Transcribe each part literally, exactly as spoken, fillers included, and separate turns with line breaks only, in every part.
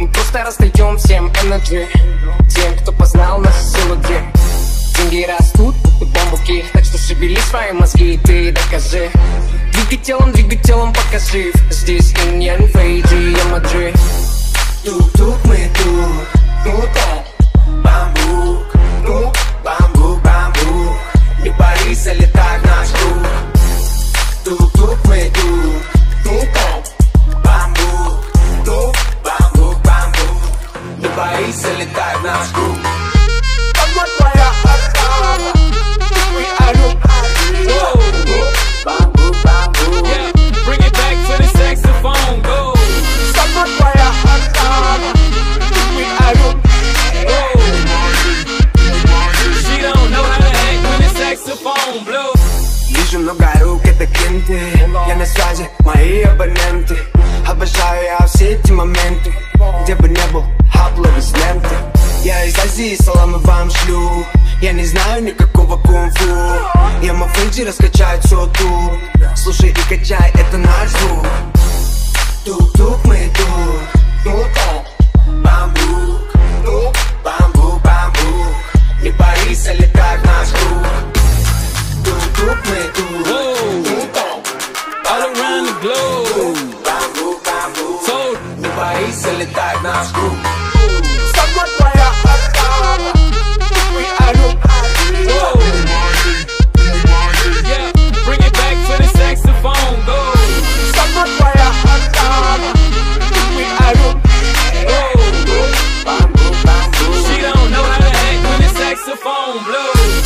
Мы просто раздаем всем энерджи, тем, кто познал наши силы, где деньги растут, будто бамбуки. Так что шевели свои мозги, ты докажи. Двигай телом, двигай телом, покажи. Здесь Иньян, Фейджи, Ямаджи.
Тук-тук, мы тут, тут бамбук, ну, бамбук, бамбук. Не пари, залетай в наш круг. Тук-тук, мы тут, тут бамбук, ну, бамбук, бамбук. Не пари, залетай в наш круг. Вот твоя охрана, we are you. Bamboo, bamboo.
Yeah, bring it back to the saxophone, go.
Вот твоя охрана, we are you.
She don't know how to act when the saxophone blows.
Вижу много рук, это кенты. Я на связи, мои абоненты. Обожаю я все эти моменты. Где бы не был, аплодисменты. Я из Азии, саламы вам шлю. Я не знаю никакого кунг-фу. Я мафейджи раскачаю всё тут. Слушай и качай, это наш звук. Тук-тук, мы тут, тут бамбук, ну, бамбук, бамбук. Не пари, залетай в наш круг. Тук-тук, мы тут, тут
All around the globe.
бамбук, бамбук.
So
Не пари, залетай в наш круг. Сама твоя охрана, we are you.
yeah, bring it back to the saxophone, go.
Сама твоя охрана, we are you. Bamboo, bamboo.
She don't know how to act when the saxophone blows.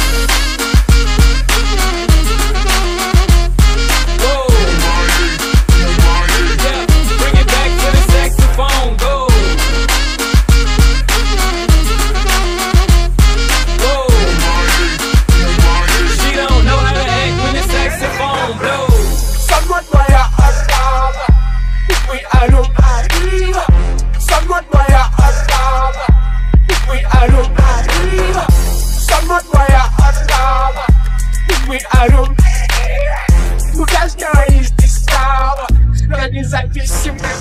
Whoa. Yeah, bring it back to the saxophone, go. Whoa. She don't know how to act when the saxophone blows.
Сама твоя охрана, we are you. Сама твоя охрана, we are you. Сама твоя охрана, we are you. У каждого есть истава, я независимый